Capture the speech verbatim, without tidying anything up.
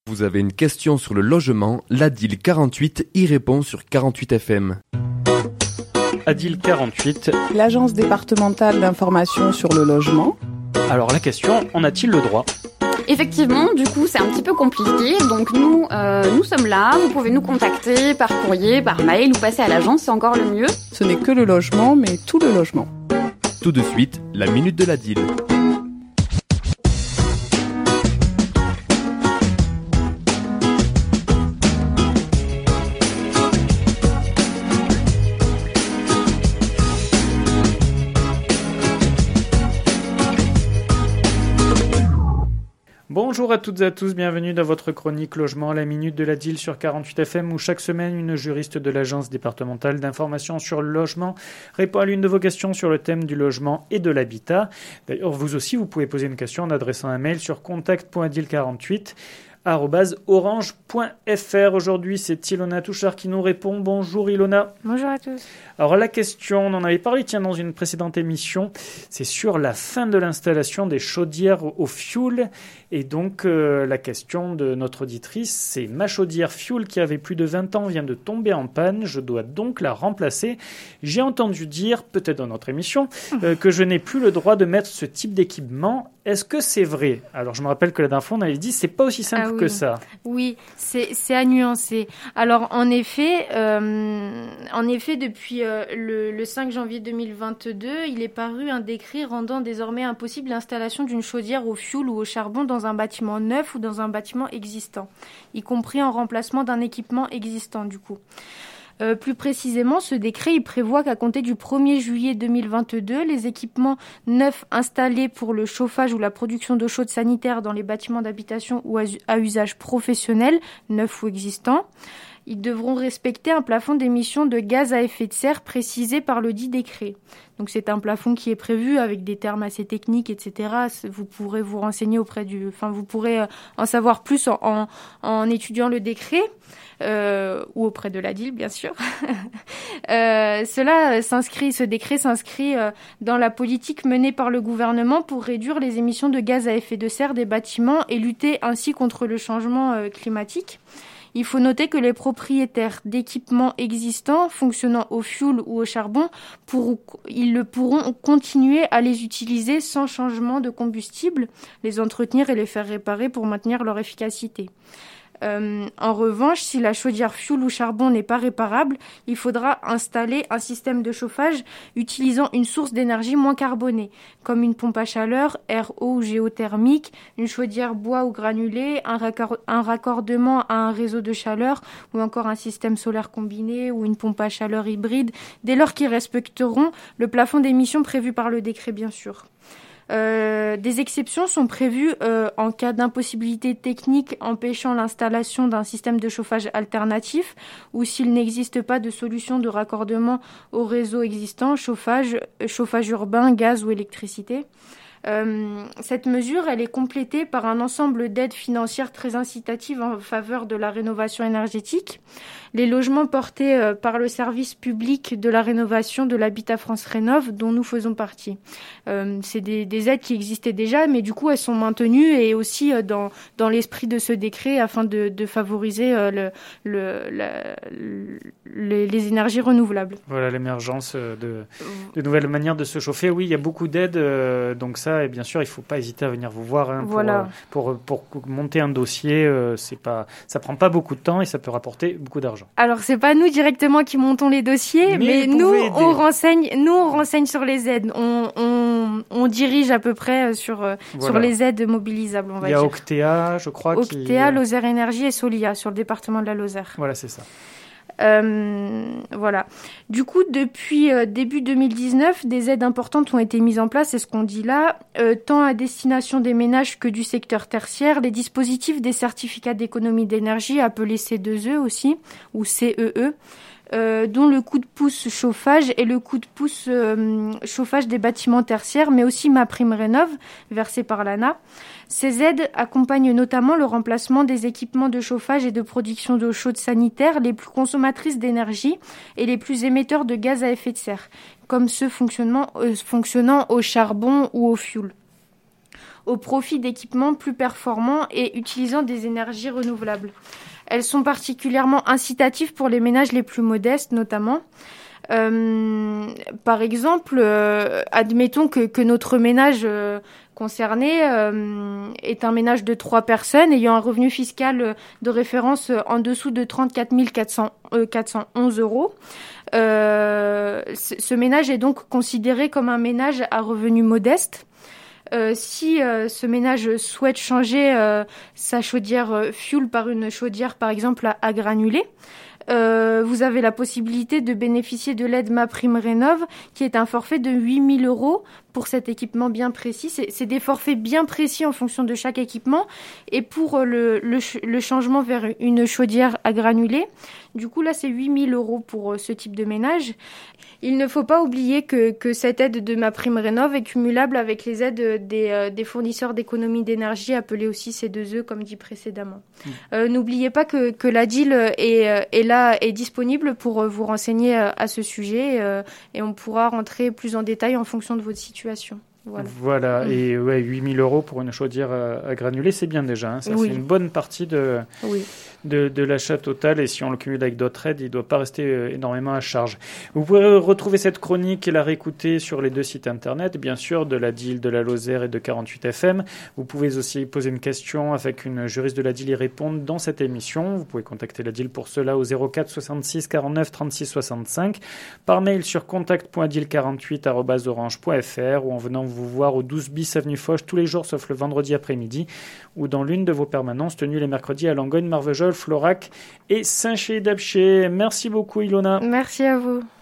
Vous avez une question sur le logement, l'Adil quarante-huit y répond sur quarante-huit F M. Adil quarante-huit. L'agence départementale d'information sur le logement. Alors la question, en a-t-il le droit ? Effectivement, du coup, c'est un petit peu compliqué. Donc nous, euh, nous sommes là. Vous pouvez nous contacter par courrier, par mail ou passer à l'agence, c'est encore le mieux. Ce n'est que le logement, mais tout le logement. Tout de suite, la minute de l'Adil. Bonjour à toutes et à tous, bienvenue dans votre chronique logement, la minute de l'Adil sur quarante-huit F M où chaque semaine une juriste de l'agence départementale d'information sur le logement répond à l'une de vos questions sur le thème du logement et de l'habitat. D'ailleurs, vous aussi, vous pouvez poser une question en adressant un mail sur contact point adil quarante-huit arobase orange point f r. Aujourd'hui, c'est Ilona Touchard qui nous répond. Bonjour Ilona. Bonjour à tous. Alors la question, on en avait parlé tiens, dans une précédente émission, c'est sur la fin de l'installation des chaudières au fioul. Et donc euh, la question de notre auditrice, c'est ma chaudière fioul qui avait plus de vingt ans vient de tomber en panne, je dois donc la remplacer. J'ai entendu dire, peut-être dans notre émission, euh, que je n'ai plus le droit de mettre ce type d'équipement. Est-ce que c'est vrai ? Alors je me rappelle que la dernière fois on avait dit c'est pas aussi simple ah oui. que ça. Oui, c'est, c'est à nuancer. Alors en effet, euh, en effet depuis euh, le, le cinq janvier deux mille vingt-deux, il est paru un décret rendant désormais impossible l'installation d'une chaudière au fioul ou au charbon dans un bâtiment neuf ou dans un bâtiment existant, y compris en remplacement d'un équipement existant du coup. Euh, plus précisément, ce décret il prévoit qu'à compter du premier juillet deux mille vingt-deux, les équipements neufs installés pour le chauffage ou la production d'eau chaude sanitaire dans les bâtiments d'habitation ou à, à usage professionnel, neufs ou existants, ils devront respecter un plafond d'émissions de gaz à effet de serre précisé par le dit décret. Donc c'est un plafond qui est prévu avec des termes assez techniques, et cetera. Vous pourrez vous renseigner auprès du, enfin vous pourrez en savoir plus en, en, en étudiant le décret euh, ou auprès de l'A D I L bien sûr. euh, cela s'inscrit, ce décret s'inscrit euh, dans la politique menée par le gouvernement pour réduire les émissions de gaz à effet de serre des bâtiments et lutter ainsi contre le changement euh, climatique. Il faut noter que les propriétaires d'équipements existants fonctionnant au fioul ou au charbon, pour, ils le pourront continuer à les utiliser sans changement de combustible, les entretenir et les faire réparer pour maintenir leur efficacité. Euh, en revanche, si la chaudière fioul ou charbon n'est pas réparable, il faudra installer un système de chauffage utilisant une source d'énergie moins carbonée, comme une pompe à chaleur, R O ou géothermique, une chaudière bois ou granulé, un, raccord- un raccordement à un réseau de chaleur ou encore un système solaire combiné ou une pompe à chaleur hybride, dès lors qu'ils respecteront le plafond d'émissions prévu par le décret, bien sûr. Euh, des exceptions sont prévues euh, en cas d'impossibilité technique empêchant l'installation d'un système de chauffage alternatif ou s'il n'existe pas de solution de raccordement au réseau existant, chauffage, chauffage urbain, gaz ou électricité. Euh, cette mesure, elle est complétée par un ensemble d'aides financières très incitatives en faveur de la rénovation énergétique. Les logements portés euh, par le service public de la rénovation de l'Habitat France Rénov', dont nous faisons partie. Euh, c'est des, des aides qui existaient déjà, mais du coup, elles sont maintenues et aussi euh, dans, dans l'esprit de ce décret afin de, de favoriser euh, le, le, la, le, les, les énergies renouvelables. Voilà, l'émergence de, de nouvelles manières de se chauffer. Oui, il y a beaucoup d'aides, euh, donc ça, et bien sûr, il ne faut pas hésiter à venir vous voir hein, pour, voilà. pour, pour, pour monter un dossier. Euh, c'est pas, ça ne prend pas beaucoup de temps et ça peut rapporter beaucoup d'argent. Alors, c'est pas nous directement qui montons les dossiers, mais, mais nous, on renseigne, nous, on renseigne sur les aides. On, on, on dirige à peu près sur, voilà. sur les aides mobilisables, on va dire. Il y a dire. Octea, je crois. Octea, qui... Lozère Énergie et Solia, sur le département de la Lozère. Voilà, c'est ça. Euh, voilà. Du coup, depuis euh, début deux mille dix-neuf, des aides importantes ont été mises en place, c'est ce qu'on dit là, euh, tant à destination des ménages que du secteur tertiaire. Les dispositifs des certificats d'économie d'énergie, appelés C deux E aussi, ou C E E, euh, dont le coup de pouce chauffage et le coup de pouce euh, chauffage des bâtiments tertiaires, mais aussi MaPrimeRénov', versé par l'A N A. Ces aides accompagnent notamment le remplacement des équipements de chauffage et de production d'eau chaude sanitaire les plus consommatrices d'énergie et les plus émetteurs de gaz à effet de serre, comme ceux fonctionnant, euh, fonctionnant au charbon ou au fioul. au profit d'équipements plus performants et utilisant des énergies renouvelables. Elles sont particulièrement incitatives pour les ménages les plus modestes, notamment. Euh, par exemple, euh, admettons que, que notre ménage euh, concerné euh, est un ménage de trois personnes ayant un revenu fiscal de référence en dessous de trente-quatre mille quatre cents onze euros. Euh, ce ménage est donc considéré comme un ménage à revenu modeste. Euh, si euh, ce ménage souhaite changer euh, sa chaudière euh, fuel par une chaudière, par exemple, à, à granulés, euh, vous avez la possibilité de bénéficier de l'aide MaPrimeRénov', qui est un forfait de huit mille euros pour cet équipement bien précis. C'est, c'est des forfaits bien précis en fonction de chaque équipement. Et pour le, le, le changement vers une chaudière à granulés, du coup, là, c'est huit mille euros pour ce type de ménage. Il ne faut pas oublier que, que cette aide de MaPrimeRénov' est cumulable avec les aides des, euh, des fournisseurs d'économie d'énergie, appelés aussi C deux E, comme dit précédemment. Mmh. Euh, n'oubliez pas que, que la D I L est, est là, est disponible pour vous renseigner à ce sujet euh, et on pourra rentrer plus en détail en fonction de votre situation. Voilà, voilà. Mmh. Et ouais, huit mille euros pour une chaudière à, à granulés, c'est bien déjà. Hein. Ça, oui. C'est une bonne partie de, oui. de, de l'achat total. Et si on le cumule avec d'autres aides, il ne doit pas rester énormément à charge. Vous pouvez retrouver cette chronique et la réécouter sur les deux sites internet, bien sûr, de la D I L, de la Lozère et de quarante-huit F M. Vous pouvez aussi poser une question avec une juriste de la D I L y répondre dans cette émission. Vous pouvez contacter la D I L pour cela au zéro quatre soixante-six quarante-neuf trente-six soixante-cinq, par mail sur contact point d i l quarante-huit arobase orange point f r ou en venant vous voir au douze bis avenue Foch tous les jours sauf le vendredi après-midi ou dans l'une de vos permanences tenues les mercredis à Langogne, Marvejols, Florac et Saint-Chély-d'Apcher. Merci beaucoup Ilona. Merci à vous.